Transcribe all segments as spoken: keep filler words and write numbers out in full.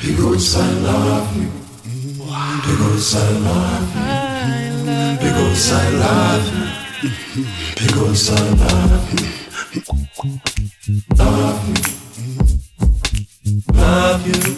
because I love you. Because I love you. Because I love you. Because I love you. Love you. Love you.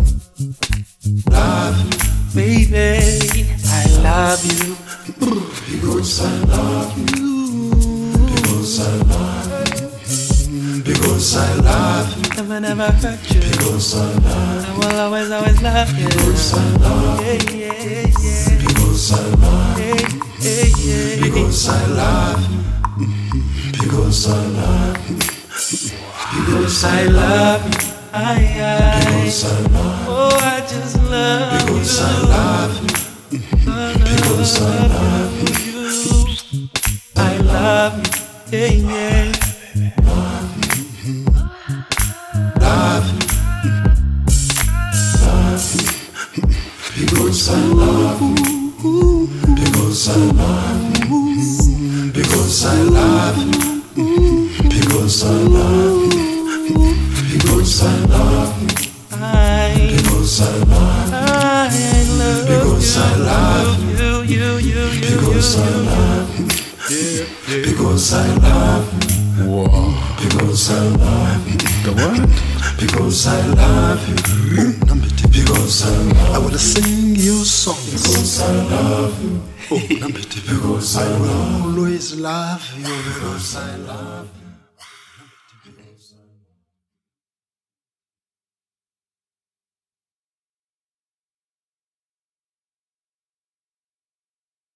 Love you. Baby, I love you. Because I love you. Because I love you. Because I love you. Never, never hurt you. Because I love you. I will always, always love you. Because I love you. Yeah, yeah, yeah. Because I love you. Yeah, yeah, yeah. Because I love you. Because I love you. Because I love you. I, I, Because I love you. oh, I just love Because you. I love you. Because I love you. you. I love you. Yeah, yeah. Love you. Love you. Love you. Because I love you. Because I love you. Because I love you. Because I love you. Because I love you. I, Because I love you. I love Because you. I love you. You, you, you, Because you, I you, love you. Because I love you. Wow. Because I love you. The what? Because I love you. Number two. Because I love I wanna sing your songs. Because I love you. Oh, number two. Because I love Always love you. Because I love you.